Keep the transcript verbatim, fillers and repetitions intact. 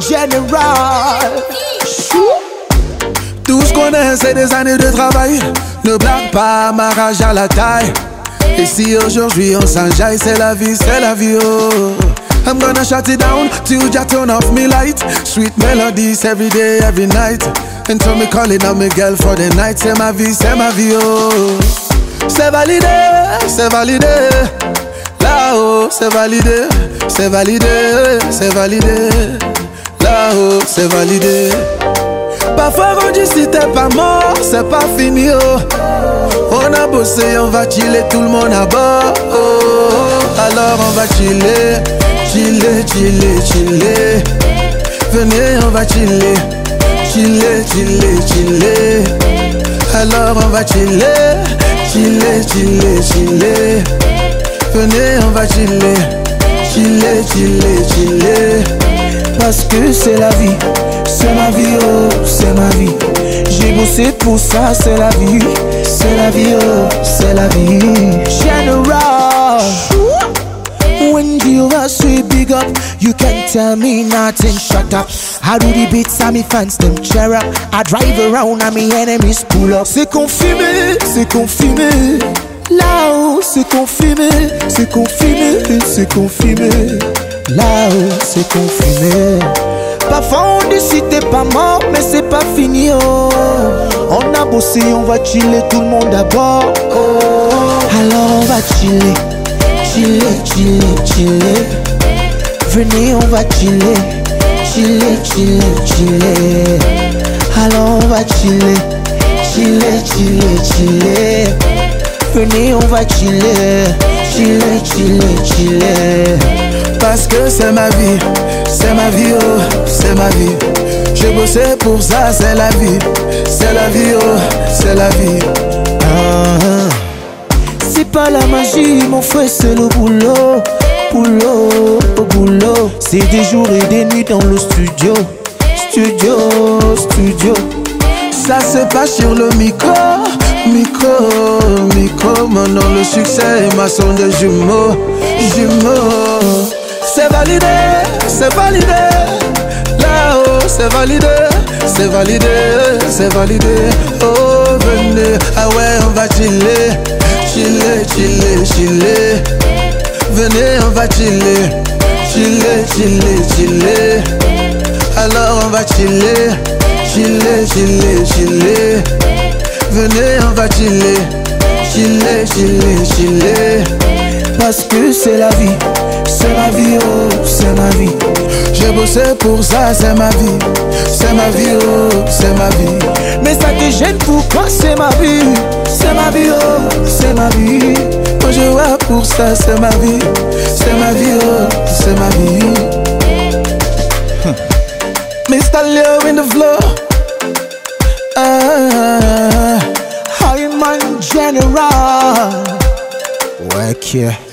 General. Tout ce qu'on a, c'est des années de travail. Ne blague pas ma rage à la taille. Et si aujourd'hui on s'enjaille, c'est la vie, c'est la vie, oh. I'm gonna shut it down till you turn off me light. Sweet melodies every day, every night. Until me calling out my girl for the night. C'est ma vie, c'est ma vie, oh. C'est validé, c'est validé. Là-haut, c'est validé. C'est validé, c'est validé. Là-haut, c'est validé. Parfois on dit si t'es pas mort, c'est pas fini, oh. On a bossé, on va chiller, tout le monde à bord, oh. Alors on va chiller, chiller, chiller, chiller. Venez, on va chiller, chiller, chiller, chiller. Alors on va chiller, chiller, chiller, chiller. Venez, on va chiller, chiller, chiller, chiller. Parce que c'est la vie, c'est ma vie, oh, c'est ma vie. J'ai bossé pour ça, c'est la vie, c'est la vie, oh, c'est la vie. General. When you are sweet, big up, you can tell me nothing, shut up. I do the beats and me fans them cheer up. I drive around and me enemies pull up. C'est confirmé, c'est confirmé. Là-haut, c'est confirmé, c'est confirmé, c'est confirmé. Là-haut, c'est confirmé. Parfois on dit si t'es pas mort, mais c'est pas fini, oh. On a bossé, on va chiller, tout le monde d'abord, oh. Alors on va chiller, chiller, chiller, chiller. Venez, on va chiller, chiller, chiller, chiller. Alors on va chiller, chiller, chiller, chiller. Venez, on va chiller, chiller, chiller, chiller. Parce que c'est ma vie, c'est ma vie, oh, c'est ma vie. J'ai bossé pour ça, c'est la vie, c'est la vie, oh, c'est la vie. Ah, c'est pas la magie, mon frère, c'est le boulot, boulot, boulot. C'est des jours et des nuits dans le studio, studio, studio. Ça se passe sur le micro, micro, micro. Maintenant le succès est ma son de jumeaux, jumeaux. C'est validé, c'est validé. Là-haut, c'est validé, c'est validé, c'est validé. Oh, venez, ah ouais, on va chiller, chiller, chiller, chiller. Venez, on va chiller, chiller, chiller, chiller. Alors on va chiller, chiller, chiller, chiller. Venez, on va chiller, chiller, chiller, chiller. Parce que c'est la vie, c'est ma vie, oh, c'est ma vie. J'ai bossé pour ça, c'est ma vie, c'est ma vie, oh, c'est ma vie. Mais ça te gêne pourquoi c'est ma vie, c'est ma vie, oh, c'est ma vie. Quand je vois pour ça, c'est ma vie, c'est ma vie, oh, c'est ma vie. mister Leo in the floor. Ah, I'm General. Work here.